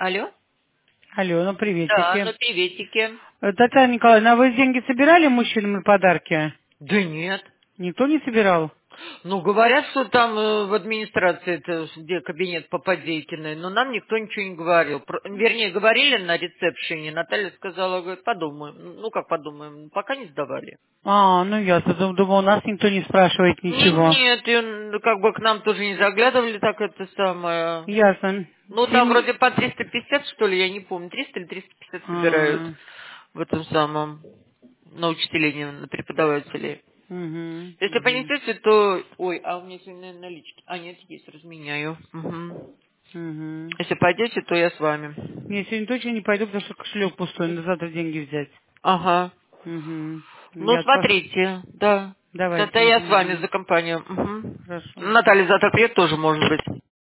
Алло? Алло, ну Да, приветики. приветики. Татьяна Николаевна, а вы деньги собирали мужчинам и подарки? Да нет. Никто не собирал? Ну, говорят, что там в администрации, это где кабинет Попадейкиной, но нам никто ничего не говорил. Вернее, говорили на ресепшене, Наталья сказала, говорит, подумаем. Ну, как подумаем, пока не сдавали. Ну ясно. Думаю, у нас никто не спрашивает ничего. Нет, и, как бы к нам тоже не заглядывали, так это самое. Ясно. Ну, там вроде по 350, что ли, я не помню, 300 или 350 собирают в этом самом, на учителей, на преподавателей. Если понесете, то... Ой, а у меня сегодня налички. А, нет, есть, разменяю. Угу. Если пойдете, то я с вами. Я сегодня точно не пойду, потому что кошелек пустой, надо завтра деньги взять. Ага. Ну, Я смотрите, да. Это Давайте. я с вами за компанию. Угу. Хорошо. Наталья завтра приедет тоже, может быть.